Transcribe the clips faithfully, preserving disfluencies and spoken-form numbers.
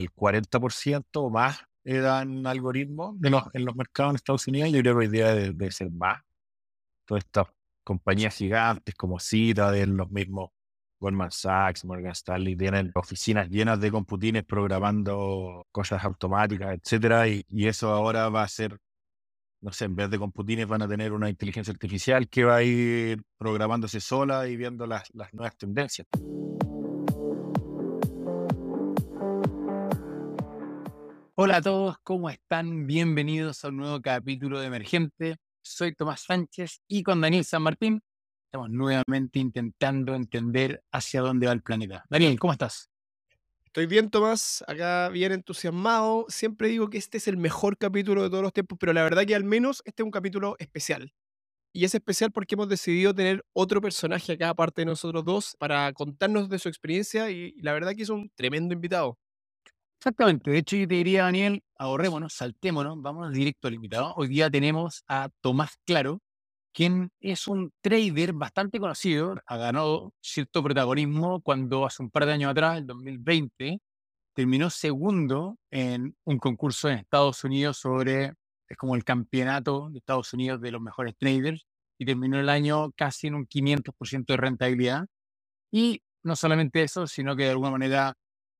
el cuarenta por ciento o más eran algoritmos de los, en los mercados en Estados Unidos. Yo creo que hoy día debe, debe ser más. Todas estas compañías gigantes como Citadel, los mismos Goldman Sachs, Morgan Stanley, tienen oficinas llenas de computines programando cosas automáticas, etcétera, y, y eso ahora va a ser, no sé, en vez de computines van a tener una inteligencia artificial que va a ir programándose sola y viendo las, las nuevas tendencias. Hola a todos, ¿cómo están? Bienvenidos a un nuevo capítulo de Emergente. Soy Tomás Sánchez y con Daniel San Martín estamos nuevamente intentando entender hacia dónde va el planeta. Daniel, ¿cómo estás? Estoy bien, Tomás, acá bien entusiasmado. Siempre digo que este es el mejor capítulo de todos los tiempos, pero la verdad que al menos este es un capítulo especial. Y es especial porque hemos decidido tener otro personaje acá, aparte de nosotros dos, para contarnos de su experiencia y, y la verdad que es un tremendo invitado. Exactamente, de hecho yo te diría, Daniel, ahorrémonos, saltémonos, vámonos directo al invitado. Hoy día tenemos a Tomás Claro, quien es un trader bastante conocido, ha ganado cierto protagonismo cuando hace un par de años atrás, el dos mil veinte, terminó segundo en un concurso en Estados Unidos sobre, es como el campeonato de Estados Unidos de los mejores traders, y terminó el año casi en un quinientos por ciento de rentabilidad. Y no solamente eso, sino que de alguna manera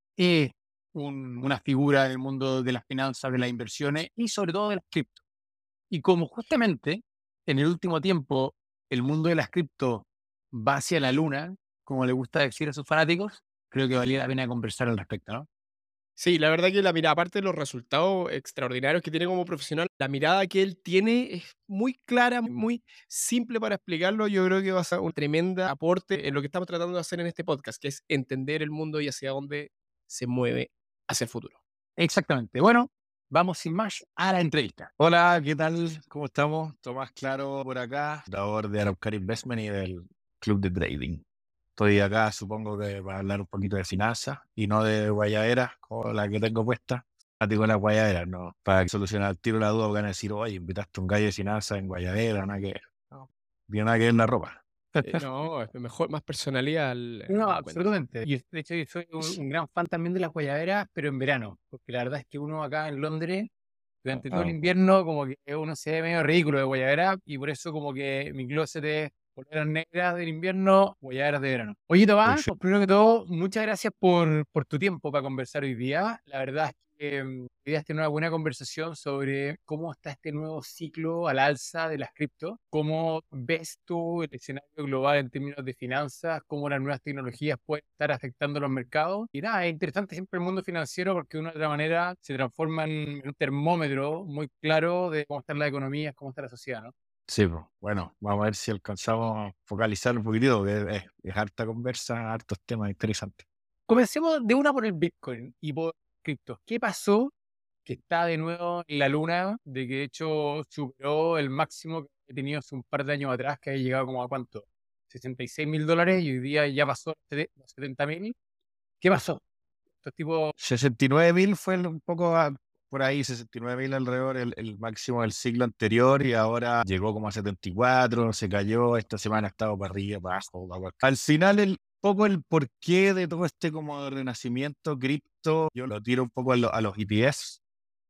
es un- una figura en el mundo de las finanzas, de las inversiones y sobre todo de las cripto. Y como justamente en el último tiempo el mundo de las cripto va hacia la luna, como le gusta decir a sus fanáticos, creo que valía la pena conversar al respecto, ¿no? Sí, la verdad que la mirada, aparte de los resultados extraordinarios que tiene como profesional, la mirada que él tiene es muy clara, muy simple para explicarlo. Yo creo que va a ser un tremendo aporte en lo que estamos tratando de hacer en este podcast, que es entender el mundo y hacia dónde se mueve hacia el futuro. Exactamente. Bueno, vamos sin más a la entrevista. Hola, ¿qué tal? ¿Cómo estamos? Tomás Claro por acá, fundador de Araucari Investment y del Club de Trading. Estoy acá, supongo que para hablar un poquito de finanzas y no de guayaderas, como la que tengo puesta. Digo las guayaderas, no. Para solucionar el tiro la duda, van a decir, oye, invitaste a un gallo de finanzas en guayadera, nada que ver. No, tiene nada que ver la ropa. Eh, no, es mejor, más personalidad al, No, al encuentro. absolutamente. Yo, de hecho, yo soy un, un gran fan también de las guayaberas, pero en verano, porque la verdad es que uno acá en Londres, durante todo el Ah, invierno, como que uno se ve medio ridículo de guayabera, y por eso como que mi closet es poleras negras del invierno, guayaberas de verano. Oye, Tomás, pues, perfecto. primero que todo, muchas gracias por, por tu tiempo para conversar hoy día. La verdad es que mm, querías tener una buena conversación sobre cómo está este nuevo ciclo al alza de las cripto, cómo ves tú el escenario global en términos de finanzas, cómo las nuevas tecnologías pueden estar afectando los mercados. Y nada, es interesante siempre el mundo financiero porque de una u otra manera se transforma en un termómetro muy claro de cómo están las economías, cómo está la sociedad, ¿no? Sí, pues, bueno, vamos a ver si alcanzamos a focalizar un poquitito, porque es, es harta conversa, hartos temas interesantes. Comencemos de una por el Bitcoin y por criptos. ¿Qué pasó que está de nuevo en la luna, de que de hecho superó el máximo que he tenido hace un par de años atrás, que había llegado como a cuánto, sesenta y seis mil dólares, y hoy día ya pasó los setenta mil? ¿Qué pasó? Estos tipos, sesenta y nueve mil fue el- un poco a- por ahí, sesenta y nueve mil alrededor, el, el máximo del siglo anterior, y ahora llegó como a setenta y cuatro, se cayó, esta semana ha estado para arriba, para abajo, para abajo. Al final, el poco el porqué de todo este como renacimiento cripto, yo lo tiro un poco a, lo- a los E T Fs.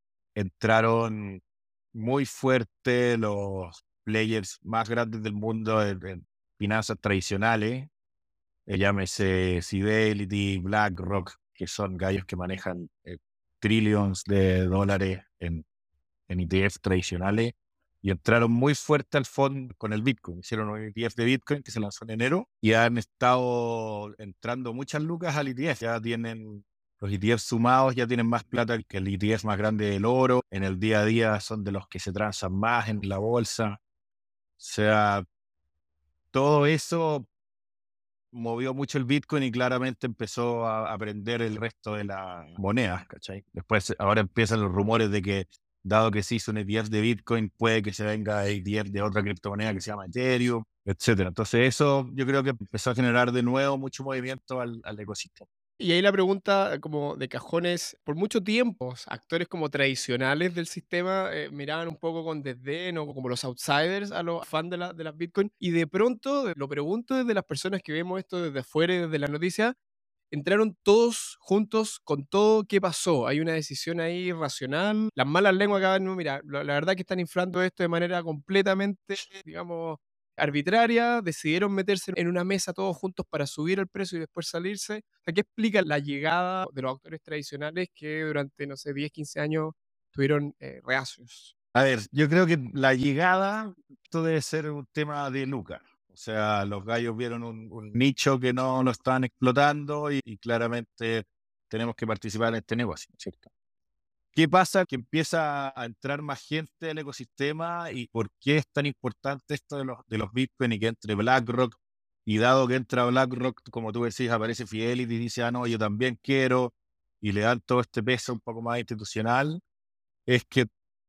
Entraron muy fuerte los players más grandes del mundo en, en finanzas tradicionales, eh, llámese Fidelity, BlackRock, que son gallos que manejan eh, trillions de dólares en, en E T Fs tradicionales, y entraron muy fuerte al fondo con el Bitcoin. Hicieron un E T F de Bitcoin que se lanzó en enero y han estado entrando muchas lucas al E T F. Ya tienen los E T Fs sumados, ya tienen más plata que el E T F más grande del oro. En el día a día son de los que se transan más en la bolsa. O sea, todo eso movió mucho el Bitcoin y claramente empezó a aprender el resto de las monedas, ¿cachai? Después, ahora empiezan los rumores de que, dado que se hizo un E T F de Bitcoin, puede que se venga E T F de otra criptomoneda que se llama Ethereum, etcétera. Entonces, eso yo creo que empezó a generar de nuevo mucho movimiento al, al ecosistema. Y ahí la pregunta como de cajones, por mucho tiempo, actores como tradicionales del sistema eh, miraban un poco con desdén o como los outsiders a los fans de, la, de las Bitcoin. Y de pronto, lo pregunto desde las personas que vemos esto desde afuera y desde la noticia, entraron todos juntos con todo. ¿Qué pasó? ¿Hay una decisión ahí racional? Las malas lenguas acaban, no, mira, la, la verdad que están inflando esto de manera completamente, digamos, arbitraria. Decidieron meterse en una mesa todos juntos para subir el precio y después salirse. O sea, ¿qué explica la llegada de los actores tradicionales que durante, no sé, diez, quince años estuvieron eh, reacios? A ver, yo creo que la llegada, esto debe ser un tema de lucas. O sea, los gallos vieron un, un nicho que no lo estaban explotando y, y claramente tenemos que participar en este negocio, ¿cierto? ¿Qué pasa? Que empieza a entrar más gente al ecosistema y por qué es tan importante esto de los, de los Bitcoin y que entre BlackRock. Y dado que entra BlackRock, como tú decís, aparece Fidelity y dice, ah, no, yo también quiero, y le dan todo este peso un poco más institucional, es que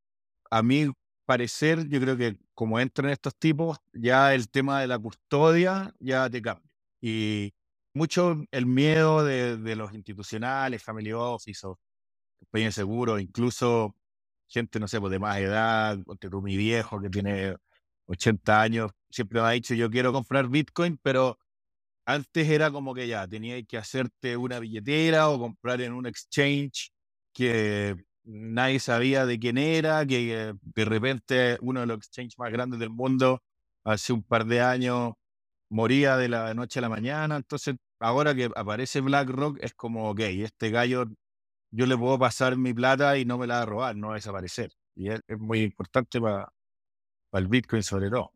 a mi parecer, yo creo que como entran estos tipos, ya el tema de la custodia ya te cambia. Y mucho el miedo de, de los institucionales, family office o compañía de seguro, incluso gente, no sé, pues de más edad, ponte tú, mi viejo que tiene ochenta años, siempre me ha dicho, yo quiero comprar Bitcoin, pero antes era como que ya, tenías que hacerte una billetera o comprar en un exchange que nadie sabía de quién era, que eh, de repente uno de los exchanges más grandes del mundo hace un par de años moría de la noche a la mañana. Entonces, ahora que aparece BlackRock, es como, ok, este gallo, yo le puedo pasar mi plata y no me la va a robar, no va a desaparecer. Y es, es muy importante para el Bitcoin sobre todo.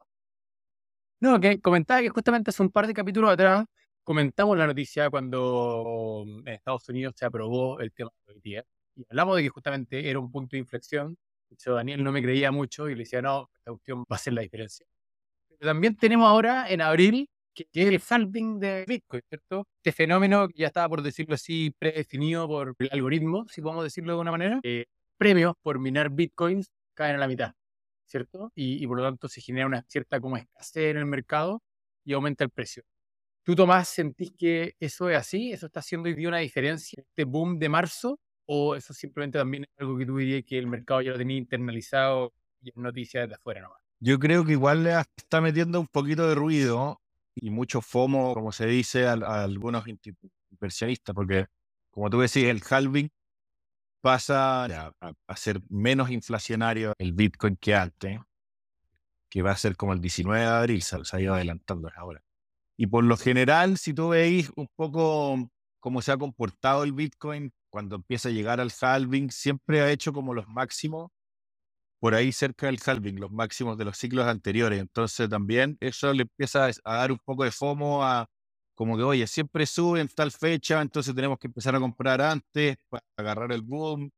No, que comentaba que justamente hace un par de capítulos atrás comentamos la noticia cuando en Estados Unidos se aprobó el tema de los E T F y hablamos de que justamente era un punto de inflexión. De hecho, Daniel no me creía mucho y le decía, no, esta cuestión va a ser la diferencia. Pero también tenemos ahora en abril que, que es el halving de Bitcoin, ¿cierto? Este fenómeno que ya estaba, por decirlo así, predefinido por el algoritmo, si podemos decirlo de alguna manera. Eh, premios por minar Bitcoins caen a la mitad, ¿cierto? Y, y por lo tanto se genera una cierta como escasez en el mercado y aumenta el precio. ¿Tú, Tomás, sentís que eso es así? ¿Eso está haciendo hoy día una diferencia, este boom de marzo? ¿O eso simplemente también es algo que tú dirías que el mercado ya lo tenía internalizado y es noticia desde afuera nomás? Yo creo que igual le está metiendo un poquito de ruido y mucho FOMO, como se dice, a, a algunos inversionistas, porque como tú decís, el halving pasa a, a, a ser menos inflacionario el Bitcoin que antes, que va a ser como el diecinueve de abril, se, se ha ido adelantando ahora. Y por lo general, si tú veis un poco cómo se ha comportado el Bitcoin cuando empieza a llegar al halving, siempre ha hecho como los máximos por ahí cerca del halving, los máximos de los ciclos anteriores. Entonces también eso le empieza a dar un poco de FOMO a como que, oye, siempre sube en tal fecha, entonces tenemos que empezar a comprar antes para agarrar el boom.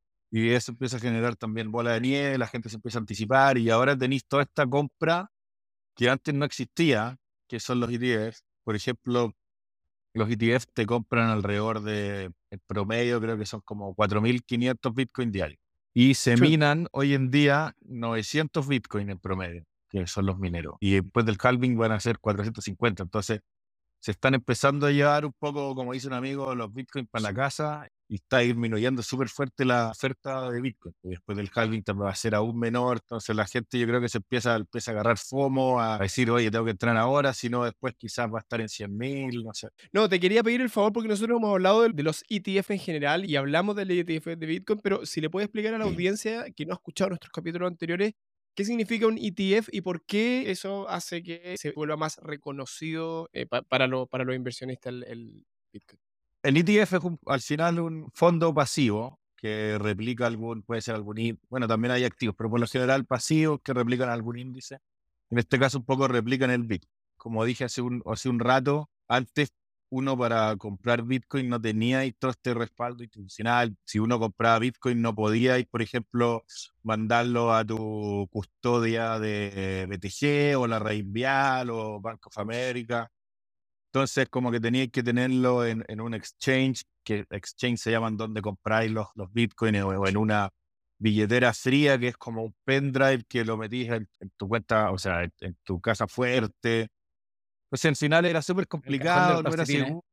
Y eso empieza a generar también bola de nieve, la gente se empieza a anticipar y ahora tenéis toda esta compra que antes no existía, que son los E T Fs. Por ejemplo, los E T Fs te compran alrededor de, en promedio, creo que son como cuatro mil quinientos Bitcoin diarios. Y se Sí. minan hoy en día novecientos Bitcoin en promedio, que son los mineros. Y después del halving van a ser cuatrocientos cincuenta. Entonces, se están empezando a llevar un poco, como dice un amigo, los Bitcoin para la casa y está disminuyendo súper fuerte la oferta de Bitcoin. Y después del halving también va a ser aún menor. Entonces, la gente yo creo que se empieza, empieza a agarrar FOMO, a decir, oye, tengo que entrar ahora, si no, después quizás va a estar en cien mil, no sé. No, te quería pedir el favor porque nosotros hemos hablado de, de los E T F en general y hablamos del E T F de Bitcoin, pero si le puedes explicar a la Sí. audiencia que no ha escuchado nuestros capítulos anteriores, ¿qué significa un E T F y por qué eso hace que se vuelva más reconocido eh, pa- para, lo- para los inversionistas el, el Bitcoin? El E T F es un- al final un fondo pasivo que replica algún, puede ser algún, í- bueno, también hay activos, pero por lo general pasivos que replican algún índice. En este caso un poco replican el Bitcoin. Como dije hace un, hace un rato, antes uno para comprar Bitcoin no tenía ahí todo este respaldo institucional. Si uno compraba Bitcoin no podía ir, por ejemplo, mandarlo a tu custodia de B T G o la Reinvial o Bank of America. Entonces, como que teníais que tenerlo en, en un exchange, que exchange se llaman donde compráis los, los bitcoins, o, o en una billetera fría, que es como un pendrive que lo metís en, en tu cuenta, o sea, en, en tu casa fuerte. Pues al final era súper El cajón de complicado, los no era calcetines. seguro.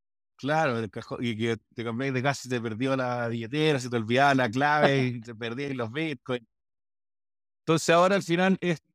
Claro, el cajón, y que te cambiáis de casa y te perdió la billetera, se te olvidaba la clave y te perdíais los bitcoins. Entonces ahora al final es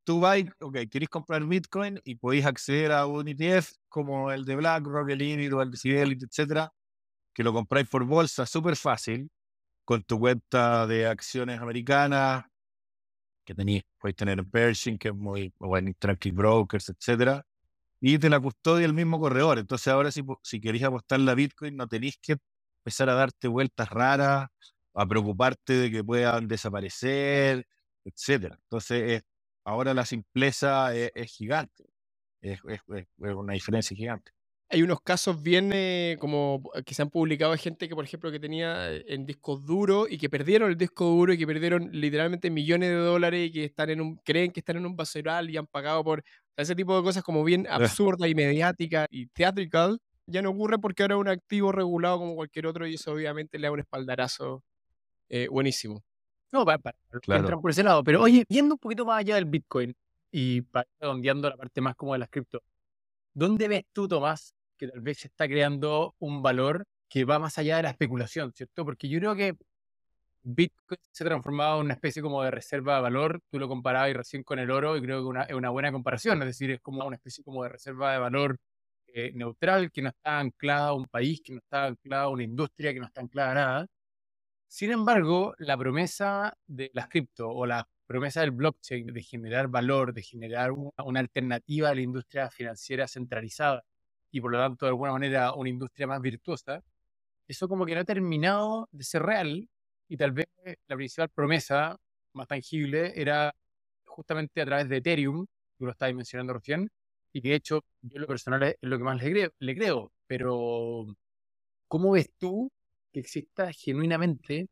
tú vas, ok, querés comprar Bitcoin y podéis acceder a un E T F como el de BlackRock, el individual, el Fidelity, etcétera, que lo compráis por bolsa súper fácil, con tu cuenta de acciones americanas, que tenéis, podéis tener en Pershing, que es muy, o en Interactive Brokers, etcétera, y te la custodia el mismo corredor. Entonces ahora si, po- si queréis apostar la Bitcoin, no tenéis que empezar a darte vueltas raras, a preocuparte de que puedan desaparecer, etcétera. Entonces es- ahora la simpleza es, es gigante, es, es- es- es una diferencia gigante. Hay unos casos bien eh, como pu- que se han publicado de gente que, por ejemplo, que tenía eh, en discos duros y que perdieron el disco duro y que perdieron literalmente millones de dólares y que están en un, creen que están en un basural y han pagado por ese tipo de cosas como bien Eh, absurdas y mediáticas y theatrical. Ya no ocurre porque ahora es un activo regulado como cualquier otro y eso obviamente le da un espaldarazo eh, buenísimo. No, para, para los que Claro. entran por ese lado. Pero oye, yendo un poquito más allá del Bitcoin y para ir redondeando la parte más como de las cripto, ¿dónde ves tú, Tomás, que tal vez se está creando un valor que va más allá de la especulación, ¿cierto? Porque yo creo que Bitcoin se ha transformado en una especie como de reserva de valor. Tú lo comparabas recién con el oro y creo que una, es una buena comparación. Es decir, es como una especie como de reserva de valor eh, neutral que no está anclada a un país, que no está anclada a una industria, que no está anclada a nada. Sin embargo, la promesa de las cripto o la promesa del blockchain de generar valor, de generar una, una alternativa a la industria financiera centralizada y por lo tanto de alguna manera una industria más virtuosa, eso como que no ha terminado de ser real y tal vez la principal promesa más tangible era justamente a través de Ethereum, tú lo estabas mencionando recién, y que de hecho yo en lo personal es lo que más le creo, le creo, pero ¿cómo ves tú que exista genuinamente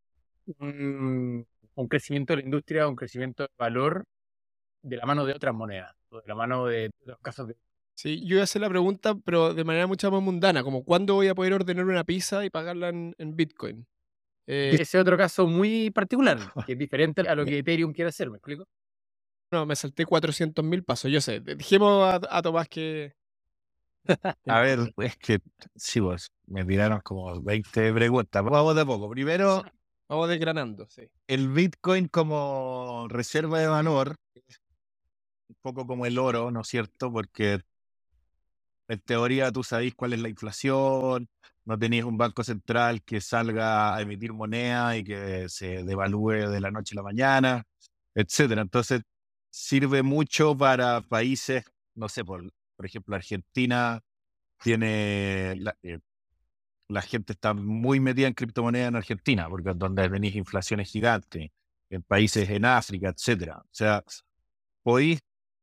un, un crecimiento de la industria, un crecimiento de valor de la mano de otras monedas, o de la mano de otros casos de... Sí, yo iba a hacer la pregunta, pero de manera mucho más mundana, como ¿cuándo voy a poder ordenar una pizza y pagarla en, en Bitcoin? Eh, Ese otro caso muy particular, que es diferente a lo que Ethereum quiere hacer, ¿me explico? no, me salté cuatrocientos mil pasos, yo sé. Dejemos a, a Tomás que... A ver, es que sí, vos, me tiraron como veinte preguntas. Vamos de a poco. Primero, Vamos desgranando, sí. el Bitcoin como reserva de valor, un poco como el oro, ¿no es cierto? Porque en teoría tú sabés cuál es la inflación, no tenéis un banco central que salga a emitir moneda y que se devalúe de la noche a la mañana, etcétera. Entonces, sirve mucho para países, no sé, por, por ejemplo, Argentina tiene, la, eh, la gente está muy metida en criptomonedas en Argentina, porque es donde tenéis inflaciones gigantes, en países en África, etcétera. O sea, podéis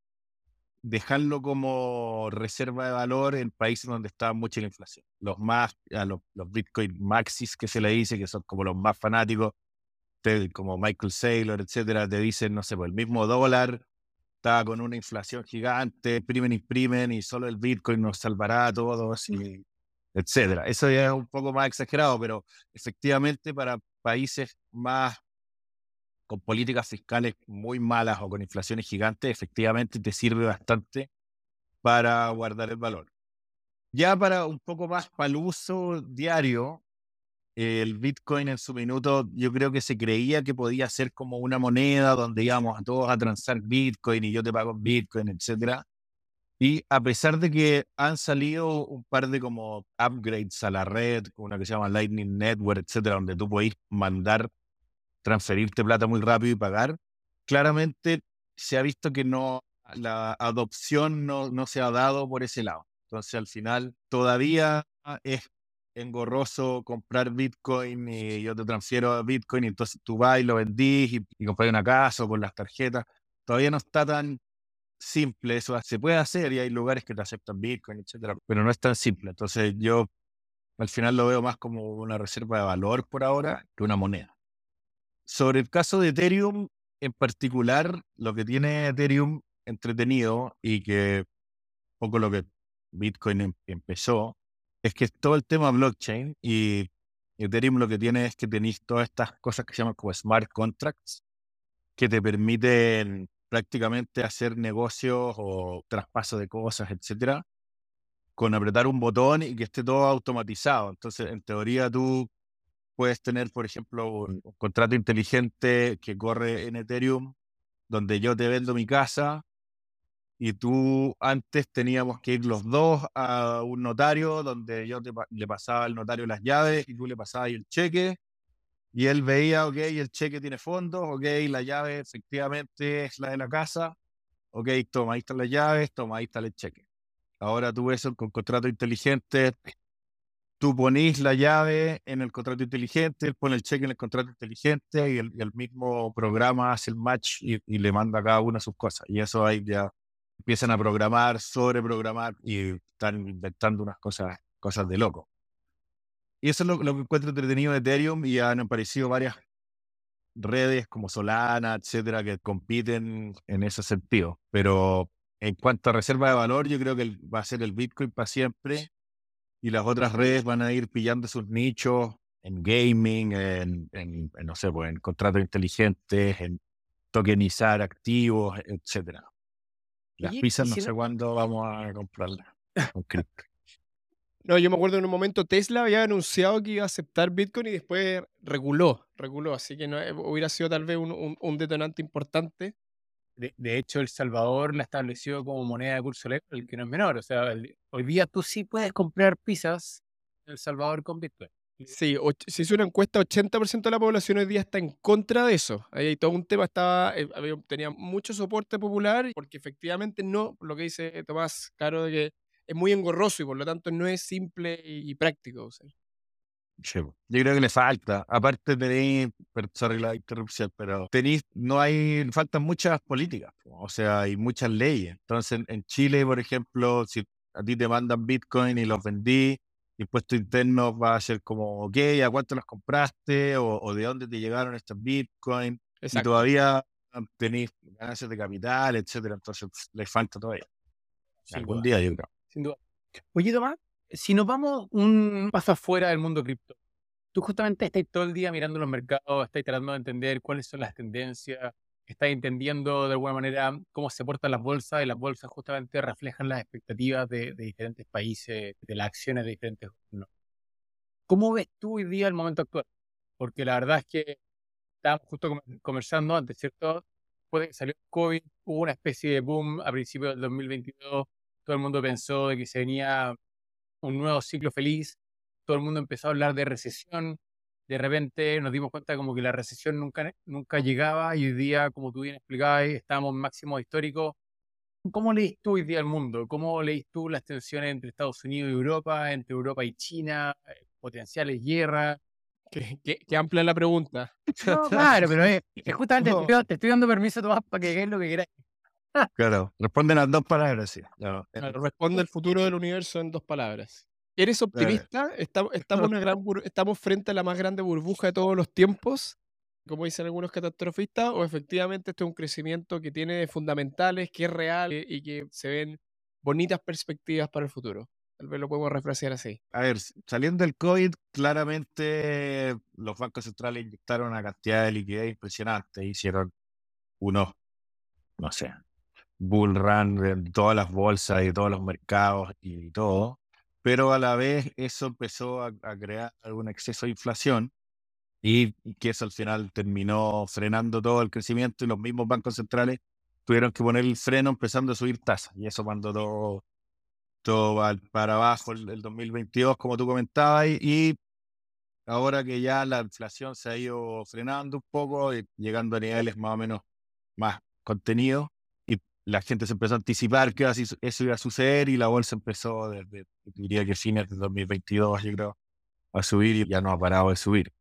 dejarlo como reserva de valor en países donde está mucha la inflación. Los más, a los, los Bitcoin Maxis que se le dice, que son como los más fanáticos, te- como Michael Saylor, etcétera, te dicen, no sé, pues el mismo dólar está con una inflación gigante, imprimen, imprimen, y solo el Bitcoin nos salvará a todos, y etcétera. Eso ya es un poco más exagerado, pero efectivamente para países más con políticas fiscales muy malas o con inflaciones gigantes, efectivamente te sirve bastante para guardar el valor. Ya para un poco más para el uso diario, eh, el Bitcoin en su minuto yo creo que se creía que podía ser como una moneda donde íbamos a todos a transar Bitcoin y yo te pago en Bitcoin, etcétera. Y a pesar de que han salido un par de como upgrades a la red, una que se llama Lightning Network, etcétera, donde tú podés mandar, transferirte plata muy rápido y pagar, claramente se ha visto que no, la adopción no, no se ha dado por ese lado. Entonces, al final, todavía es engorroso comprar Bitcoin y yo te transfiero a Bitcoin y entonces tú vas y lo vendís y, y compras una casa o con las tarjetas. Todavía no está tan simple eso. Se puede hacer y hay lugares que te aceptan Bitcoin, etcétera, pero no es tan simple. Entonces, yo al final lo veo más como una reserva de valor por ahora que una moneda. Sobre el caso de Ethereum en particular, lo que tiene Ethereum entretenido y que un poco lo que Bitcoin em- empezó, es que es todo el tema blockchain y Ethereum lo que tiene es que tenéis todas estas cosas que se llaman como smart contracts que te permiten prácticamente hacer negocios o traspaso de cosas, etcétera, con apretar un botón y que esté todo automatizado. Entonces, en teoría, tú puedes tener, por ejemplo, un, un contrato inteligente que corre en Ethereum donde yo te vendo mi casa y tú antes teníamos que ir los dos a un notario donde yo te, pa- le pasaba al notario las llaves y tú le pasabas ahí el cheque y él veía, ok, el cheque tiene fondos, ok, la llave efectivamente es la de la casa, ok, toma, ahí están las llaves, toma, ahí está el cheque. Ahora tú eso con contrato inteligente, tú ponís la llave en el contrato inteligente, él pone el cheque en el contrato inteligente y el, y el mismo programa hace el match y, y le manda a cada una sus cosas. Y eso ahí ya empiezan a programar, sobreprogramar y están inventando unas cosas, cosas de loco. Y eso es lo, lo que encuentro entretenido de Ethereum y han aparecido varias redes como Solana, etcétera, que compiten en ese sentido. Pero en cuanto a reserva de valor, yo creo que el- va a ser el Bitcoin para siempre y las otras redes van a ir pillando sus nichos en gaming, en, en, en, no sé, pues en contratos inteligentes, en tokenizar activos, etcétera. Las Oye, y pizzas no si no, sé cuándo vamos a comprarlas con cripto. no, yo me acuerdo en un momento Tesla había anunciado que iba a aceptar Bitcoin y después reguló, reguló, así que no, eh, hubiera sido tal vez un, un- un detonante importante. De, de hecho, El Salvador la estableció como moneda de curso legal, que no es menor. O sea, el- hoy día tú sí puedes comprar pizzas en El Salvador con Bitcoin. Sí, och- se hizo una encuesta, ochenta por ciento de la población hoy día está en contra de eso. Ahí hay todo un tema, estaba, eh, había- tenía mucho soporte popular, porque efectivamente no, lo que dice Tomás Caro, de que es muy engorroso y por lo tanto no es simple y, y práctico usar. Sí, po. Yo creo que le falta. Aparte tenéis, per- sorry la interrupción, pero tenéis, no hay, faltan muchas políticas, po. O sea, hay muchas leyes. Entonces, en, en Chile, por ejemplo, si a ti te mandan Bitcoin y los vendí, impuesto interno va a ser como, ok, ¿a cuánto los compraste? O, o de dónde te llegaron estos Bitcoin. Y Exacto. todavía tenéis ganancias de capital, etcétera. Entonces, les falta todavía. Sin Algún duda, día, yo creo. sin duda. Oye, Tomás, si nos vamos un paso afuera del mundo cripto, tú justamente estás todo el día mirando los mercados, estás tratando de entender cuáles son las tendencias, estás entendiendo de alguna manera cómo se portan las bolsas y las bolsas justamente reflejan las expectativas de, de diferentes países, de las acciones de diferentes gobiernos. ¿Cómo ves tú hoy día el momento actual? Porque la verdad es que estábamos justo com- conversando antes, ¿cierto? Después de que salió el COVID, hubo una especie de boom a principios del dos mil veintidós, todo el mundo pensó de que se venía un nuevo ciclo feliz, todo el mundo empezó a hablar de recesión, de repente nos dimos cuenta como que la recesión nunca, nunca llegaba y hoy día, como tú bien explicabas, estamos en máximos históricos. ¿Cómo leís tú hoy día el mundo? ¿Cómo leís tú las tensiones entre Estados Unidos y Europa, entre Europa y China, eh, potenciales guerras? Qué, qué- qué amplia la pregunta. No, claro, pero es, es justamente te No, estoy, te estoy dando permiso, Tomás, para que hagas lo que quieras. Claro, responden las dos palabras, sí. Ya, eh, claro, responde el futuro del universo en dos palabras. ¿Eres eh, optimista? ¿Estamos, estamos, una gran bur- ¿Estamos frente a la más grande burbuja de todos los tiempos, como dicen algunos catastrofistas, o efectivamente este es un crecimiento que tiene fundamentales, que es real eh, y que se ven bonitas perspectivas para el futuro? Tal vez lo podemos refrasear así. A ver, s- saliendo del COVID, claramente los bancos centrales inyectaron una cantidad de liquidez impresionante. Hicieron unos, no sé, bull run en todas las bolsas y todos los mercados y todo. Pero a la vez eso empezó a, a crear algún exceso de inflación y, y que eso al final terminó frenando todo el crecimiento y los mismos bancos centrales tuvieron que poner el freno empezando a subir tasas. Y eso mandó todo, todo va- para abajo el, el dos mil veintidós, como tú comentabas, y, y ahora que ya la inflación se ha ido frenando un poco y llegando a niveles más o menos más contenidos, y la gente se empezó a anticipar que así- eso iba a suceder y la bolsa empezó desde, diría que fines de dos mil veintidós, yo creo, a subir y ya no ha parado de subir.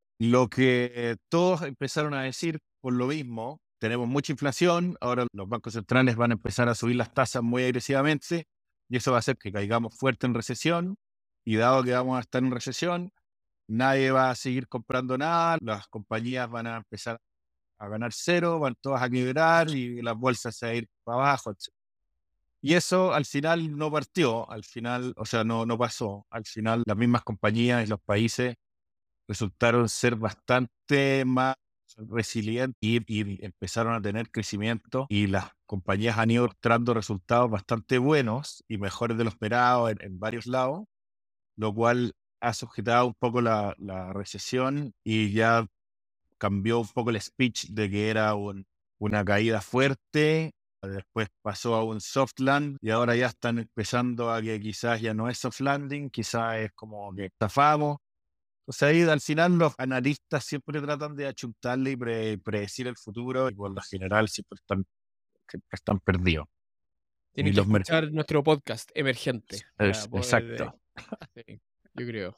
Lo que eh, todos empezaron a decir por lo mismo, tenemos mucha inflación, ahora los bancos centrales van a empezar a subir las tasas muy agresivamente y eso va a hacer que caigamos fuerte en recesión y dado que vamos a estar en recesión, nadie va a seguir comprando nada, las compañías van a empezar a ganar cero, van todas a quebrar y las bolsas se van a ir para abajo, etcétera. Y eso al final no partió, al final, o sea, no, no pasó. Al final las mismas compañías y los países resultaron ser bastante más resilientes y, y empezaron a tener crecimiento y las compañías han ido mostrando resultados bastante buenos y mejores de lo esperado en, en varios lados, lo cual ha sujetado un poco la, la recesión y ya cambió un poco el speech de que era un, una caída fuerte, después pasó a un soft land y ahora ya están empezando a que quizás ya no es soft landing, quizás es como que estafamos. O sea, ahí al final los analistas siempre tratan de achuntarle y pre- predecir el futuro y por lo general siempre están, siempre están perdidos. Tienen Y que los mer- escuchar nuestro podcast emergente para es- poder, eh, exacto. sí, yo creo.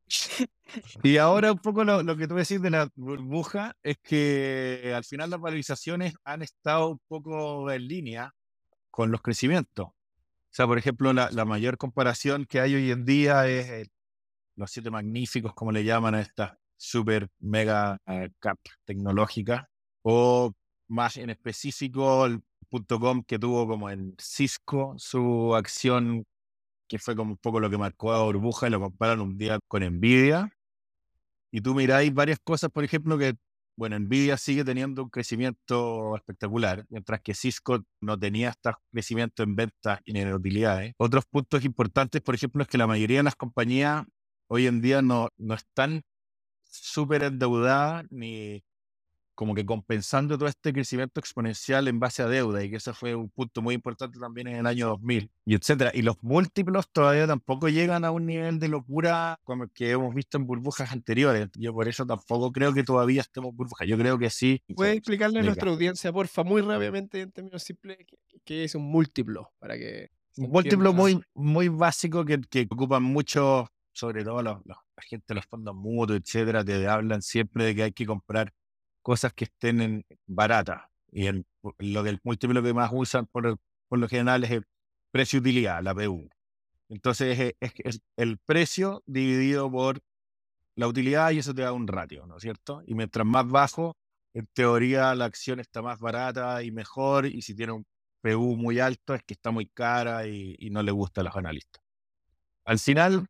Y ahora un poco lo, lo que tú decís de la burbuja es que al final las valorizaciones han estado un poco en línea con los crecimientos. O sea, por ejemplo, la, la mayor comparación que hay hoy en día es eh, los siete magníficos, como le llaman a estas super mega eh, cap tecnológicas, o más en específico el punto .com que tuvo como en Cisco su acción, que fue como un poco lo que marcó a burbuja, y lo comparan un día con Nvidia. Y tú miráis varias cosas, por ejemplo, que, bueno, Nvidia sigue teniendo un crecimiento espectacular, mientras que Cisco no tenía este crecimiento en ventas y en utilidades. Otros puntos importantes, por ejemplo, es que la mayoría de las compañías hoy en día no, no están súper endeudadas ni como que compensando todo este crecimiento exponencial en base a deuda, y que eso fue un punto muy importante también en el año dos mil, y etcétera. Y los múltiplos todavía tampoco llegan a un nivel de locura como el que hemos visto en burbujas anteriores. Yo por eso tampoco creo que todavía estemos en burbujas. Yo creo que sí. Se, ¿Puedes se explicarle a explica. nuestra audiencia, porfa, muy rápidamente, en términos simples, qué, qué es un múltiplo? Para que se Un múltiplo entienda. muy, muy básico que, que ocupan mucho, sobre todo los, los- la gente de los fondos mutuos, etcétera, te hablan siempre de que hay que comprar cosas que estén en baratas. Y en, lo que el múltiplo que más usan por, por lo general es el precio-utilidad, la P U. Entonces es, es- es el precio dividido por la utilidad y eso te da un ratio, ¿no es cierto? Y mientras más bajo, en teoría la acción está más barata y mejor, y si tiene un P U muy alto es que está muy cara y, y no le gusta a los analistas. Al final,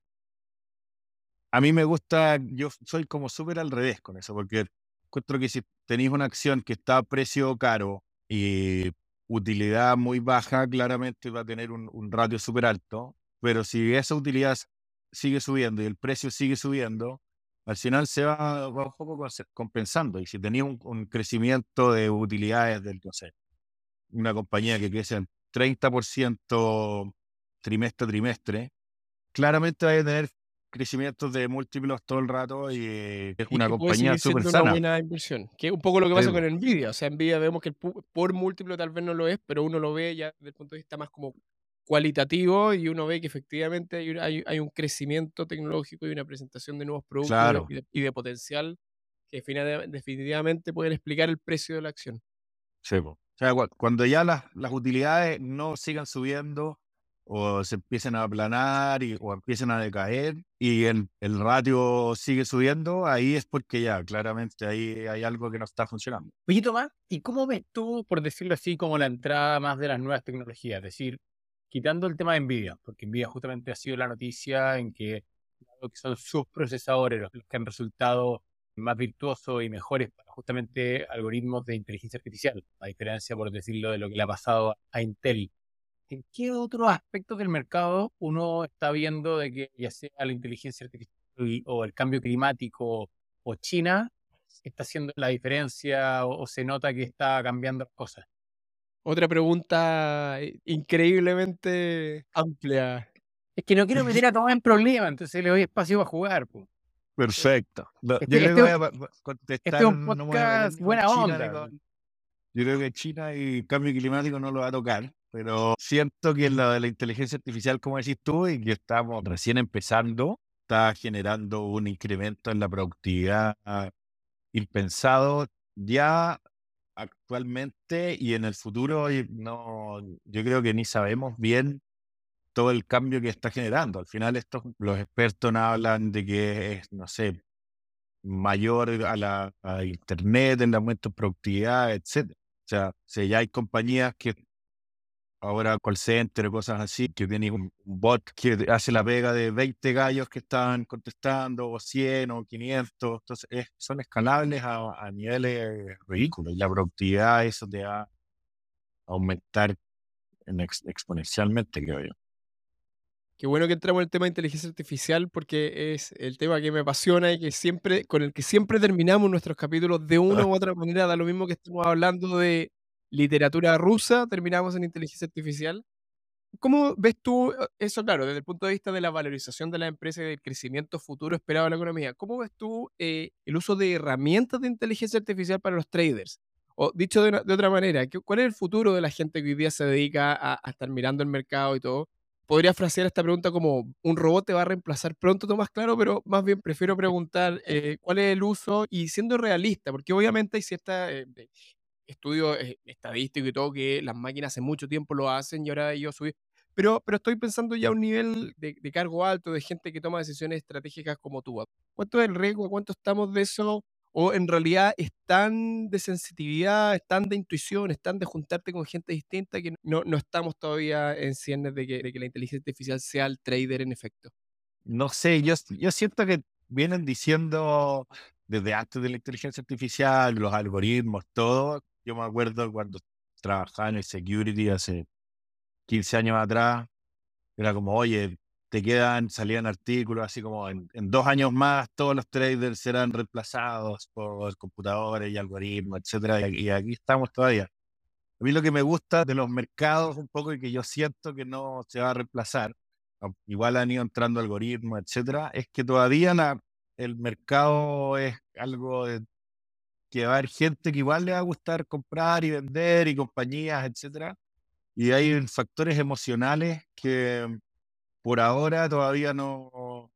a mí me gusta, yo soy como súper al revés con eso, porque encuentro que si tenéis una acción que está a precio caro y utilidad muy baja, claramente va a tener un, un ratio súper alto, pero si esa utilidad sigue subiendo y el precio sigue subiendo, al final se va, va un poco conse- compensando. Y si tenía un, un crecimiento de utilidades del, no sé, una compañía que crece en treinta por ciento trimestre a trimestre, claramente va a tener crecimientos de múltiplos todo el rato y eh, es Y una que puede compañía seguir súper siendo una sana. buena inversión. Que es un poco lo que Sí, pasa con po. Nvidia. O sea, Nvidia vemos que el pu- por múltiplo tal vez no lo es, pero uno lo ve ya desde el punto de vista más como cualitativo y uno ve que efectivamente hay, un- hay, hay un crecimiento tecnológico y una presentación de nuevos productos y de, Claro, y de- y de potencial que fina- definitivamente pueden explicar el precio de la acción. sí, po. O sea, cua- cuando ya las, las utilidades no sigan subiendo o se empiecen a aplanar y, o empiecen a decaer y el, el ratio sigue subiendo, ahí es porque ya claramente ahí hay algo que no está funcionando. Oye, Tomás, ¿y cómo ves tú, por decirlo así, como la entrada más de las nuevas tecnologías? Es decir, quitando el tema de Nvidia, porque Nvidia justamente ha sido la noticia en que, dado que son sus procesadores los, los que han resultado más virtuosos y mejores para justamente algoritmos de inteligencia artificial, a diferencia, por decirlo, de lo que le ha pasado a, a Intel. ¿En qué otros aspectos del mercado uno está viendo de que ya sea la inteligencia artificial o el cambio climático o China está haciendo la diferencia o, o se nota que está cambiando las cosas? Otra pregunta eh, increíblemente amplia. Es que no quiero meter a Tomás en problemas, entonces le doy espacio para jugar, po. Perfecto. Lo- yo Este, creo que este, voy a pa- pa- este contestar, es un no me voy a meter podcast ni con buena China ni onda. con... Yo creo que China y cambio climático no lo va a tocar, pero siento que lo de la inteligencia artificial, como decís tú, y que estamos recién empezando, está generando un incremento en la productividad ah, impensado ya actualmente y en el futuro. Y no, yo creo que ni sabemos bien todo el cambio que está generando. Al final, estos, los expertos hablan de que es, no sé, mayor a la a Internet, en el aumento de productividad, etcétera. O sea, si ya hay compañías que ahora call center o cosas así, que tienen un, un bot que hace la pega de veinte gallos que están contestando, o cien o quinientos, entonces es- son escalables a, a niveles ridículos y la productividad eso te va a aumentar en ex- exponencialmente, creo yo. Qué bueno que entramos en el tema de inteligencia artificial porque es el tema que me apasiona y que siempre, con el que siempre terminamos nuestros capítulos de una u otra manera. Da lo mismo que estemos hablando de literatura rusa, terminamos en inteligencia artificial. ¿Cómo ves tú eh, eso, claro, desde el punto de vista de la valorización de la empresa y del crecimiento futuro esperado de la economía? ¿Cómo ves tú eh, el uso de herramientas de inteligencia artificial para los traders? O dicho de, una- de otra manera, ¿qué- ¿cuál es el futuro de la gente que hoy día se dedica a, a estar mirando el mercado y todo? Podría frasear esta pregunta como, ¿un robot te va a reemplazar pronto, Tomás? Claro, pero más bien prefiero preguntar eh, cuál es el uso y siendo realista, porque obviamente hay cierta eh, estudios eh, estadísticos y todo, que las máquinas hace mucho tiempo lo hacen y ahora ellos subir. Pero, pero estoy pensando ya a un nivel de, de cargo alto, de gente que toma decisiones estratégicas como tú. ¿Cuánto es el riesgo? ¿Cuánto estamos de eso? ¿O en realidad es tan de sensitividad, es tan de intuición, es tan de juntarte con gente distinta que no, no estamos todavía en ciernes de que, de que la inteligencia artificial sea el trader en efecto? No sé, yo, yo siento que vienen diciendo desde antes de la inteligencia artificial, los algoritmos, todo. Yo me acuerdo cuando trabajaba en el security hace quince años atrás, era como, oye, te quedan, salían artículos así como en, en dos años más todos los traders serán reemplazados por computadores y algoritmos, etcétera. Y, y aquí estamos todavía. A mí lo que me gusta de los mercados un poco y que yo siento que no se va a reemplazar, au- igual han ido entrando algoritmos, etcétera, es que todavía la- el mercado es algo de, que va a haber gente que igual le va a gustar comprar y vender y compañías, etcétera. Y hay factores emocionales que por ahora todavía no,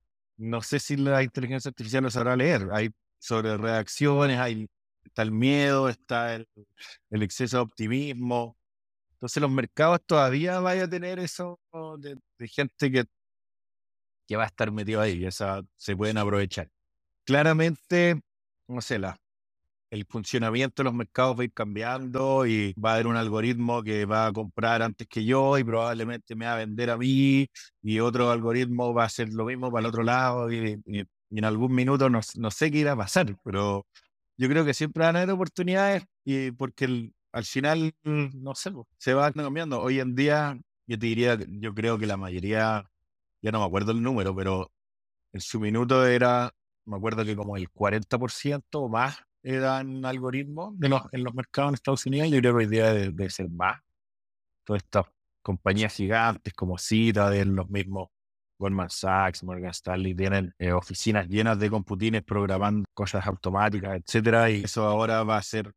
no sé si la inteligencia artificial lo sabrá leer. Hay sobre reacciones, hay, está el miedo, está el, el exceso de optimismo. Entonces los mercados todavía vaya a tener eso de, de gente que, que va a estar metido ahí y esa se pueden aprovechar. Claramente, no sé, la, el funcionamiento de los mercados va a ir cambiando y va a haber un algoritmo que va a comprar antes que yo y probablemente me va a vender a mí y otro algoritmo va a hacer lo mismo para el otro lado y, y- y en algún minuto no, no sé qué irá a pasar, pero yo creo que siempre van a haber oportunidades y porque el- al final, no sé, po, se va cambiando. Hoy en día, yo te diría, que yo creo que la mayoría, ya no me acuerdo el número, pero en su minuto era, me acuerdo que como el cuarenta por ciento o más eran algoritmos de los, en los mercados en Estados Unidos. Yo creo que hoy día debe, debe ser más. Todas estas compañías gigantes como Citadel, los mismos Goldman Sachs, Morgan Stanley, tienen eh, oficinas llenas de computines programando cosas automáticas, etcétera. Y eso ahora va a ser,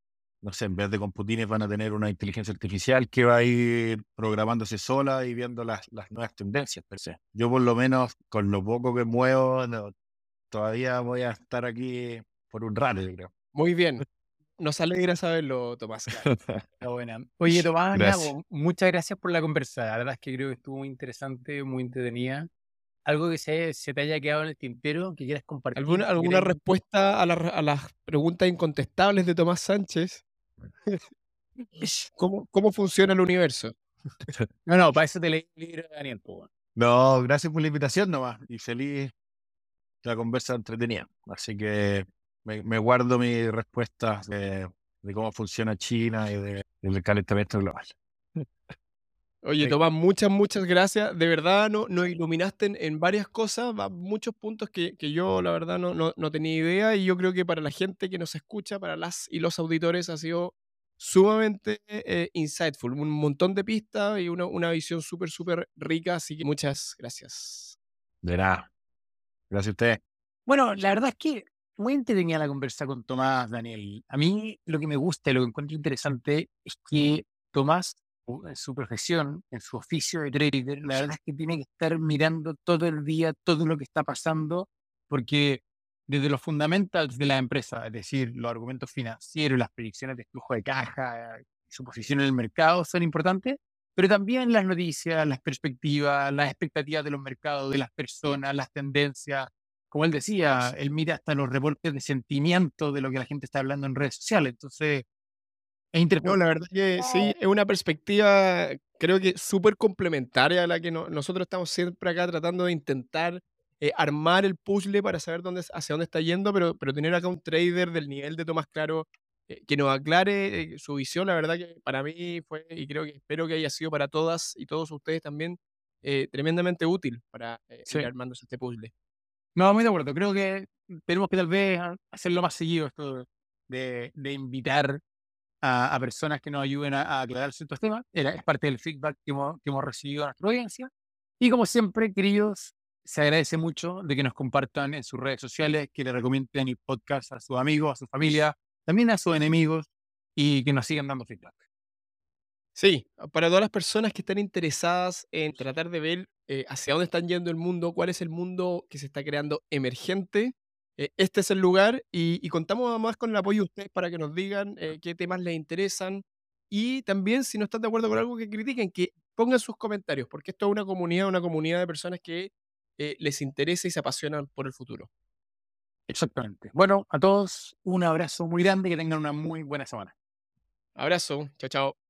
no sé, en vez de computines van a tener una inteligencia artificial que va a ir programándose sola y viendo las, las nuevas tendencias, per se. Yo por lo menos con lo poco que muevo, no, todavía voy a estar aquí por un rato, yo creo. Muy bien. Nos alegra saberlo, Tomás, claro. Está buena. Oye, Tomás, nada, Gracias. po, muchas gracias por la conversa. La verdad es que creo que estuvo muy interesante, muy entretenida. Algo que se, se te haya quedado en el tintero, que quieras compartir, ¿Alguna, que alguna quieras... respuesta a, la- a las preguntas incontestables de Tomás Sánchez? ¿Cómo, cómo funciona el universo? No, no, para eso te leí el libro de Daniel, po, weón. No, gracias por la invitación nomás y feliz la conversa entretenida. Así que me, me guardo mis respuestas de, de cómo funciona China y de- del calentamiento global. Oye, Tomás, muchas, muchas gracias. De verdad, no, nos iluminaste en, en varias cosas, va- muchos puntos que, que yo, la verdad, no, no, no tenía idea. Y yo creo que para la gente que nos escucha, para las y los auditores, ha sido sumamente eh, insightful. Un montón de pistas y una, una visión súper, súper rica. Así que muchas gracias. De nada. Gracias a ustedes. Bueno, la verdad es que muy entretenida la conversa con Tomás, Daniel. A mí lo que me gusta y lo que encuentro interesante es que Tomás, u- en su profesión, en su oficio de trader, la verdad es que tiene que estar mirando todo el día todo lo que está pasando, porque desde los fundamentals de la empresa, es decir, los argumentos financieros, las predicciones de flujo de caja, eh, su posición en el mercado son importantes, pero también las noticias, las perspectivas, las expectativas de los mercados, de las personas, las tendencias como él decía, él mira hasta los reportes de sentimiento de lo que la gente está hablando en redes sociales. Entonces, es No, interesante. la verdad que sí, es una perspectiva, creo que súper complementaria a la que no- nosotros estamos siempre acá tratando de intentar eh, armar el puzzle para saber dónde, hacia dónde está yendo, pero, pero tener acá un trader del nivel de Tomás Claro eh, que nos aclare eh, su visión, la verdad que para mí fue, y creo que espero que haya sido para todas y todos ustedes también, eh, tremendamente útil para eh, ir Sí. armándose este puzzle. No, muy de acuerdo. Creo que tenemos que tal vez hacerlo más seguido esto de, de invitar a, a personas que nos ayuden a, a aclarar ciertos temas. Era, es parte del feedback que hemos, que hemos recibido de nuestra audiencia. Y como siempre, queridos, se agradece mucho de que nos compartan en sus redes sociales, que le recomienden el podcast a sus amigos, a su familia, también a sus enemigos y que nos sigan dando feedback. Sí, para todas las personas que están interesadas en tratar de ver eh, hacia dónde están yendo el mundo, cuál es el mundo que se está creando emergente, eh, este es el lugar y, y contamos además con el apoyo de ustedes para que nos digan eh, qué temas les interesan y también si no están de acuerdo con algo que critiquen, que pongan sus comentarios, porque esto es una comunidad, una comunidad de personas que eh, les interesa y se apasionan por el futuro. Exactamente. Bueno, a todos un abrazo muy grande, que tengan una muy buena semana. Abrazo, chao, chao.